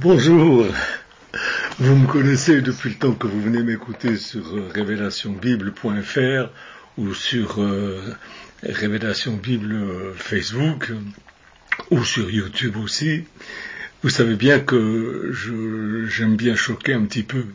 Bonjour, vous me connaissez depuis le temps que vous venez m'écouter sur révélationbible.fr ou sur Révélation Bible Facebook ou sur YouTube aussi. Vous savez bien que j'aime bien choquer un petit peu.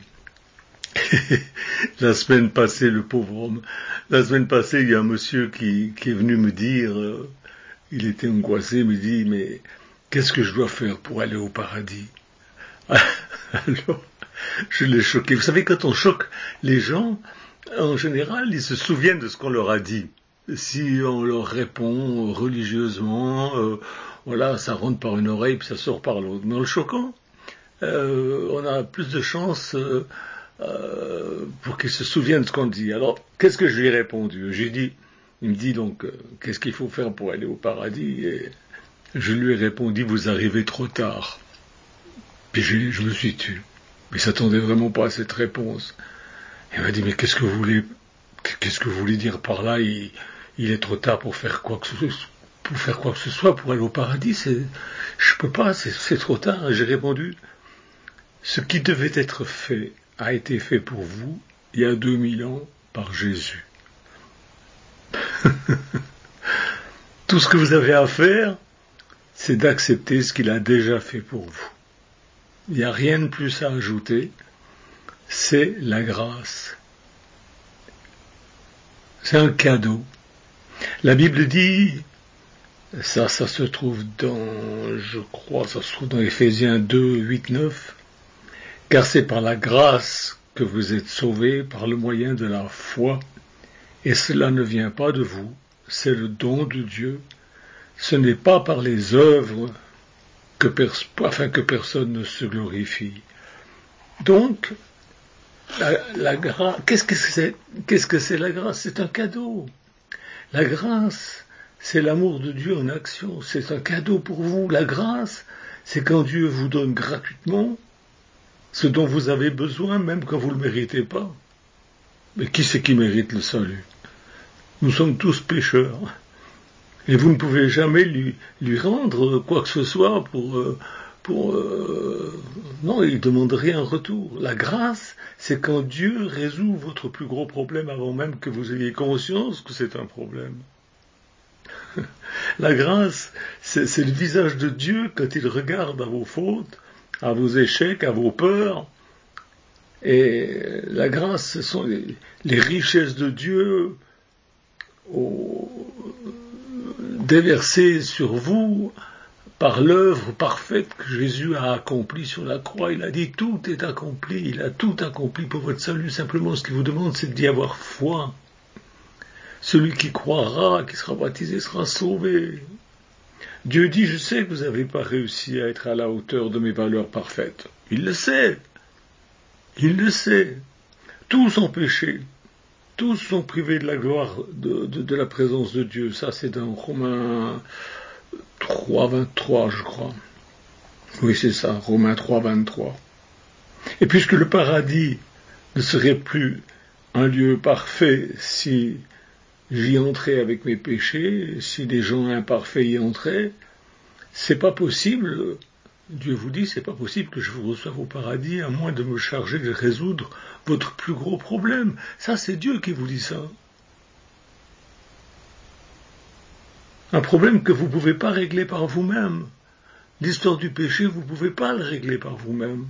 La semaine passée, le pauvre homme, la semaine passée, il y a un monsieur qui est venu me dire, il était angoissé, il me dit, mais qu'est-ce que je dois faire pour aller au paradis? Alors, je l'ai choqué. Vous savez, quand on choque les gens, en général, ils se souviennent de ce qu'on leur a dit. Si on leur répond religieusement, voilà, ça rentre par une oreille puis ça sort par l'autre. Mais en le choquant, on a plus de chances pour qu'ils se souviennent de ce qu'on dit. Alors, qu'est-ce que je lui ai répondu? Il me dit donc, qu'est-ce qu'il faut faire pour aller au paradis? Et je lui ai répondu, vous arrivez trop tard. Puis je me suis tu. Mais il s'attendait vraiment pas à cette réponse. Il m'a dit, mais qu'est-ce que vous voulez dire par là? Il est trop tard pour faire quoi que ce soit, pour aller au paradis. Je peux pas, c'est trop tard. Et j'ai répondu, ce qui devait être fait a été fait pour vous il y a 2000 ans par Jésus. Tout ce que vous avez à faire, c'est d'accepter ce qu'il a déjà fait pour vous. Il n'y a rien de plus à ajouter, c'est la grâce. C'est un cadeau. La Bible dit, ça se trouve ça se trouve dans Éphésiens 2, 8, 9, car c'est par la grâce que vous êtes sauvés par le moyen de la foi, et cela ne vient pas de vous, c'est le don de Dieu. Ce n'est pas par les œuvres afin que personne ne se glorifie. Donc, la grâce, qu'est-ce que c'est la grâce? C'est un cadeau. La grâce, c'est l'amour de Dieu en action. C'est un cadeau pour vous. La grâce, c'est quand Dieu vous donne gratuitement ce dont vous avez besoin, même quand vous ne le méritez pas. Mais qui c'est qui mérite le salut? Nous sommes tous pécheurs. Et vous ne pouvez jamais lui rendre quoi que ce soit non, il ne demande rien en retour. La grâce, c'est quand Dieu résout votre plus gros problème avant même que vous ayez conscience que c'est un problème. La grâce, c'est le visage de Dieu quand il regarde à vos fautes, à vos échecs, à vos peurs. Et la grâce, ce sont les richesses de Dieu déversées sur vous par l'œuvre parfaite que Jésus a accomplie sur la croix. Il a dit tout est accompli, il a tout accompli pour votre salut. Simplement, ce qu'il vous demande, c'est d'y avoir foi. Celui qui croira, qui sera baptisé, sera sauvé. Dieu dit, je sais que vous n'avez pas réussi à être à la hauteur de mes valeurs parfaites. Il le sait. Il le sait. Tous ont péché. Tous sont privés de la gloire de la présence de Dieu. Ça, c'est dans Romains 3, 23, je crois. Oui, c'est ça, Romains 3, 23. Et puisque le paradis ne serait plus un lieu parfait si j'y entrais avec mes péchés, si des gens imparfaits y entraient, c'est pas possible, Dieu vous dit, c'est pas possible que je vous reçoive au paradis à moins de me charger de résoudre votre plus gros problème. Ça, c'est Dieu qui vous dit ça. Un problème que vous ne pouvez pas régler par vous-même. L'histoire du péché, vous ne pouvez pas le régler par vous-même.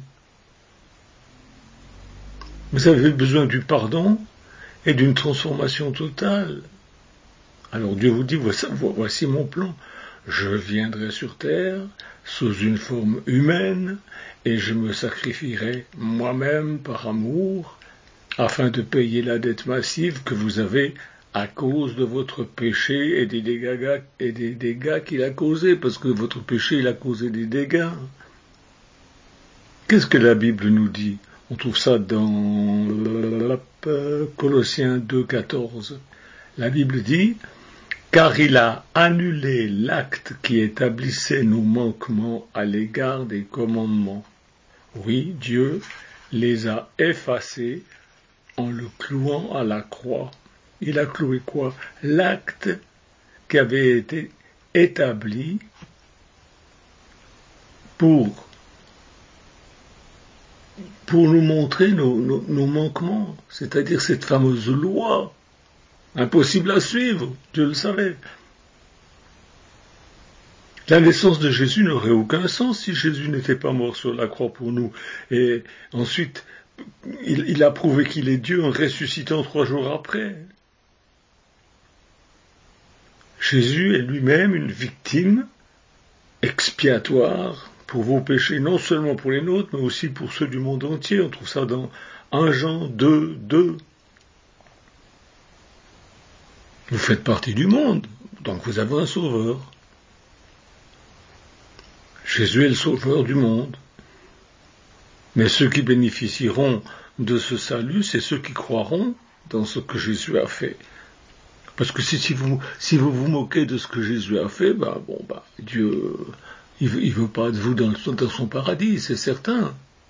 Vous avez besoin du pardon et d'une transformation totale. Alors Dieu vous dit, voici mon plan. Je viendrai sur terre sous une forme humaine et je me sacrifierai moi-même par amour afin de payer la dette massive que vous avez à cause de votre péché et des dégâts qu'il a causés, parce que votre péché, il a causé des dégâts. Qu'est-ce que la Bible nous dit? On trouve ça dans Colossiens 2, 14. La Bible dit, car il a annulé l'acte qui établissait nos manquements à l'égard des commandements. Oui, Dieu les a effacés en le clouant à la croix. Il a cloué quoi? L'acte qui avait été établi pour pour nous montrer nos manquements, c'est-à-dire cette fameuse loi, impossible à suivre, Dieu le savait. La naissance de Jésus n'aurait aucun sens si Jésus n'était pas mort sur la croix pour nous. Et ensuite, il a prouvé qu'il est Dieu en ressuscitant 3 jours après. Jésus est lui-même une victime expiatoire pour vos péchés, non seulement pour les nôtres, mais aussi pour ceux du monde entier. On trouve ça dans 1 Jean 2, 2. Vous faites partie du monde, donc vous avez un sauveur. Jésus est le sauveur du monde. Mais ceux qui bénéficieront de ce salut, c'est ceux qui croiront dans ce que Jésus a fait. Parce que si vous vous moquez de ce que Jésus a fait, Dieu, il veut pas de vous dans son paradis, c'est certain.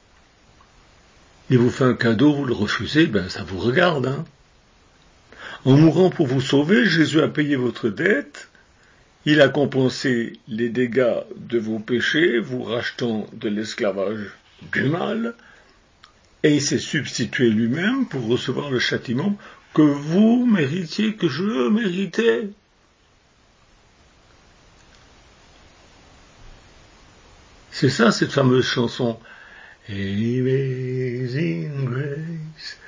Il vous fait un cadeau, vous le refusez, ça vous regarde. En mourant pour vous sauver, Jésus a payé votre dette. Il a compensé les dégâts de vos péchés, vous rachetant de l'esclavage du mal, et il s'est substitué lui-même pour recevoir le châtiment que vous méritiez, que je méritais. C'est ça, cette fameuse chanson. Amazing Grace.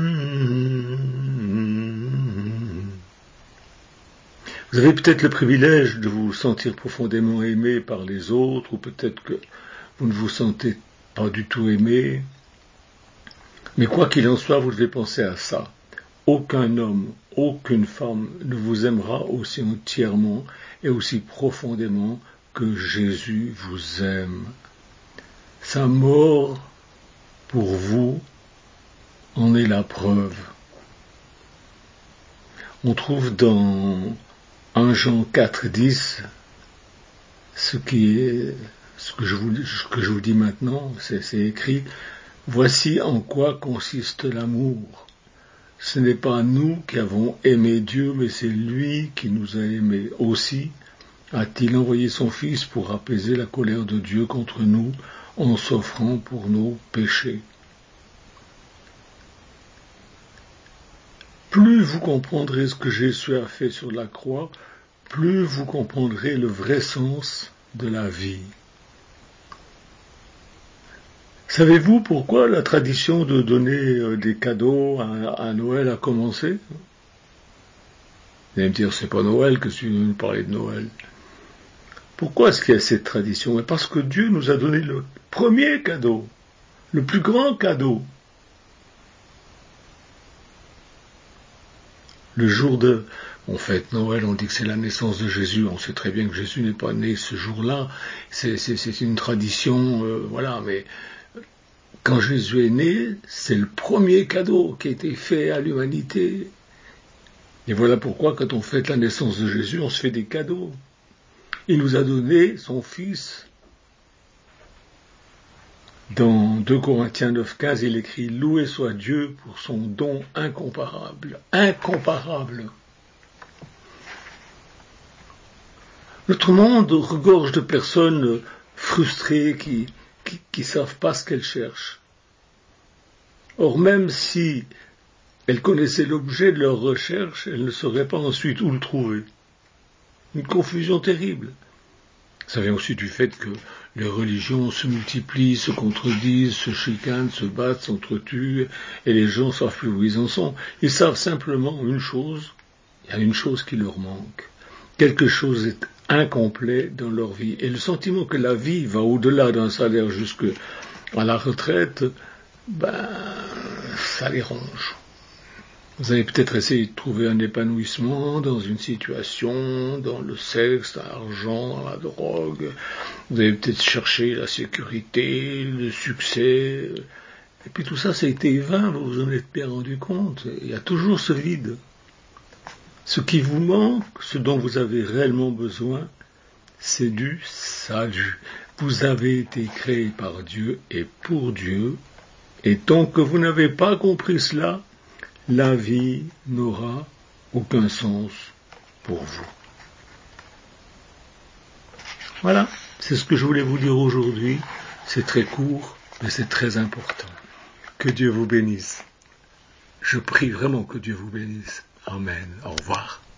Vous avez peut-être le privilège de vous sentir profondément aimé par les autres, ou peut-être que vous ne vous sentez pas du tout aimé. Mais quoi qu'il en soit, vous devez penser à ça. Aucun homme, aucune femme ne vous aimera aussi entièrement et aussi profondément que Jésus vous aime. Sa mort pour vous en est la preuve. On trouve dans 1 Jean 4, 10, ce que je vous dis maintenant, c'est écrit, voici en quoi consiste l'amour. Ce n'est pas nous qui avons aimé Dieu, mais c'est lui qui nous a aimés. Aussi a-t-il envoyé son Fils pour apaiser la colère de Dieu contre nous en s'offrant pour nos péchés. Plus vous comprendrez ce que Jésus a fait sur la croix, plus vous comprendrez le vrai sens de la vie. Savez-vous pourquoi la tradition de donner des cadeaux à Noël a commencé? Vous allez me dire, c'est pas Noël que tu veux nous parler de Noël. Pourquoi est-ce qu'il y a cette tradition? Parce que Dieu nous a donné le premier cadeau, le plus grand cadeau. Le jour on fête Noël, on dit que c'est la naissance de Jésus, on sait très bien que Jésus n'est pas né ce jour-là, c'est une tradition, mais quand Jésus est né, c'est le premier cadeau qui a été fait à l'humanité. Et voilà pourquoi quand on fête la naissance de Jésus, on se fait des cadeaux. Il nous a donné son Fils. Dans 2 Corinthiens 9,15, il écrit « Loué soit Dieu pour son don incomparable. » Incomparable. Notre monde regorge de personnes frustrées qui savent pas ce qu'elles cherchent. Or, même si elles connaissaient l'objet de leur recherche, elles ne sauraient pas ensuite où le trouver. Une confusion terrible. Ça vient aussi du fait que les religions se multiplient, se contredisent, se chicanent, se battent, s'entretuent, et les gens ne savent plus où ils en sont. Ils savent simplement une chose, il y a une chose qui leur manque. Quelque chose est incomplet dans leur vie. Et le sentiment que la vie va au-delà d'un salaire jusqu'à la retraite, ça les ronge. Vous avez peut-être essayé de trouver un épanouissement dans une situation, dans le sexe, dans l'argent, dans la drogue. Vous avez peut-être cherché la sécurité, le succès. Et puis tout ça, ça a été vain, vous vous en êtes bien rendu compte. Il y a toujours ce vide. Ce qui vous manque, ce dont vous avez réellement besoin, c'est du salut. Vous avez été créé par Dieu et pour Dieu. Et tant que vous n'avez pas compris cela, la vie n'aura aucun sens pour vous. Voilà, c'est ce que je voulais vous dire aujourd'hui. C'est très court, mais c'est très important. Que Dieu vous bénisse. Je prie vraiment que Dieu vous bénisse. Amen. Au revoir.